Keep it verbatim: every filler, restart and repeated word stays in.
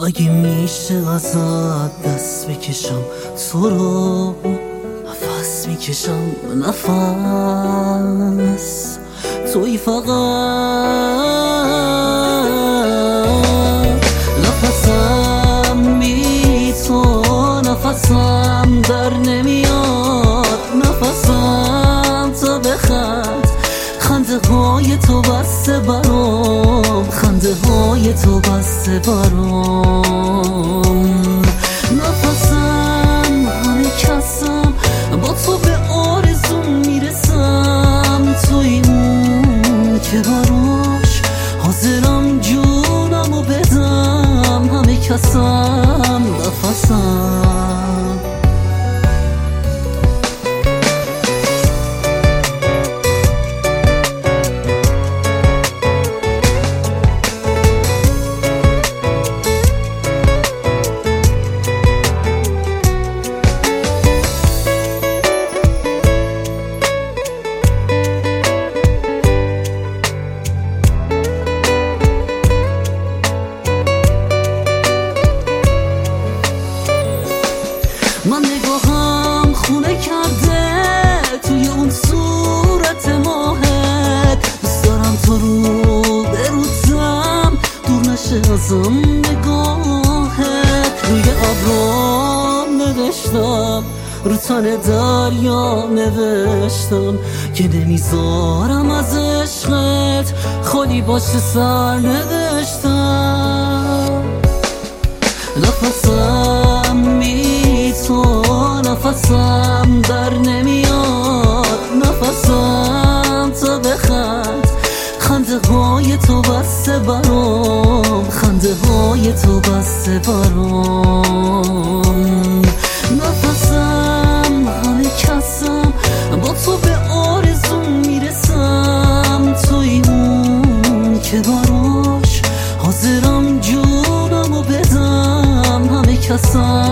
اگه میشه ازت دست بکشم تو رو، نفس میکشم نفس توی فقط نفسم بی تو نفسم در نمیاد، نفسم تا بخند خنده های تو بسته برام، خنده های تو بسته برام. نفسم همه کسم با تو به آرزون میرسم، توی اون که براش حاضرم جونمو بدم، همه کسم نفسم. من نگاهم خونه کرده توی اون صورت ماهت، دوست دارم تو رو بروزم دور نشه ازم نگاهت. روی ابرام نوشتم، رو تن دریا نوشتم که نمیذارم از عشقت خالی باشه سر نوشتم. نفسم بی تو نفسم در نمیاد، نفسم تا بخند خنده های تو بسته برام، خنده های تو بسته برام. نفسم همه کسم با تو به آرزون میرسم، توی اون که براش حاضرم جونمو بدم، همه کسم